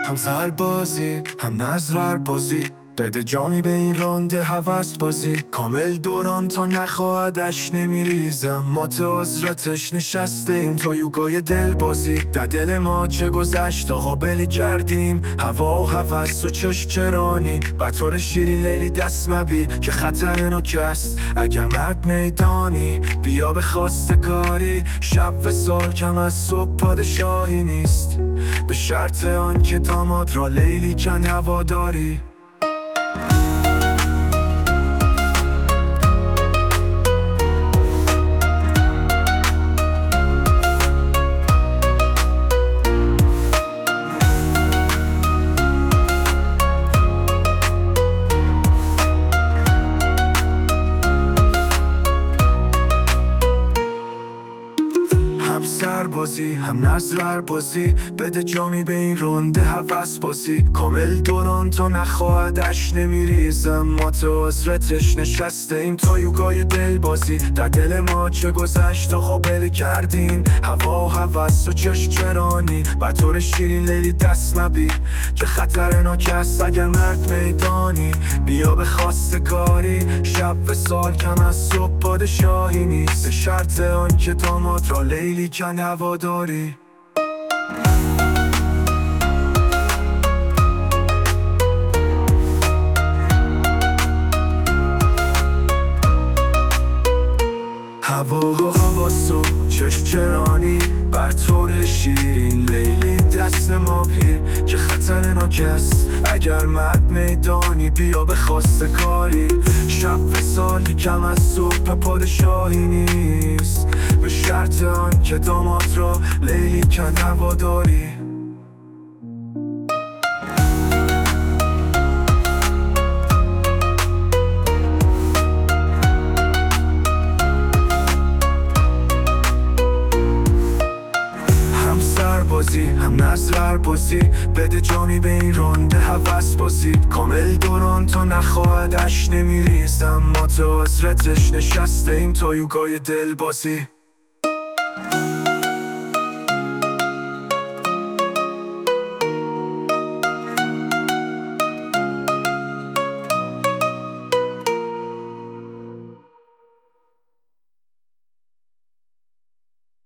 هم سربازی هم نظر بازی، بده جامی به این رانده هوس بازی. کامل دوران تا نخواهدش نمیریزم، ما تو حضرتش نشسته این تا یوگای دل بازی. در دل ما چه گذشت قابلی کردیم، هوا و هوس و چشم چرانی. بطور شیرین لیلی دست مبی که خطرناک است اگر مرد میدانی. بیا به خواستگاری، شب و سال کم از صبح پادشاهی نیست، به شرط آن که داماد را لیلی کن هواداری. هم سربازی هم نظر بازی، بده جامی به این رونده هوس بازی. کامل دوران تا نخواهدش نمیریزم، ما تو حضرتش نشسته ایم تا یوگای دل بازی. در دل ما چه گذشت قابل کردیم، هوا و هوس و چشم چرانی. بطور شیرین لیلی دست مبی که خطرناک است اگر مرد میدانی. بیا به خواستگاری، شب و سال کم از صبح پادشاهی نیست، به شرط آن که داماد را لیلی کن هواداری. هوا و حواس و چشم چرانی، بر طور شیرین لیلی دست ما پیر که خطرناک است اگر مرد میدانی. بیا به خواستگاری، شب و سالی کم از صبح پادشاهی نیست، به شرط آن که داماد را لیلی کن هواداری. هم نظر بازی، بده جامی به این رونده هوس بازی. کامل دوران تا نخواهدش نمیریزم، ما تو حضرتش نشسته ایم تا یوگای دل بازی.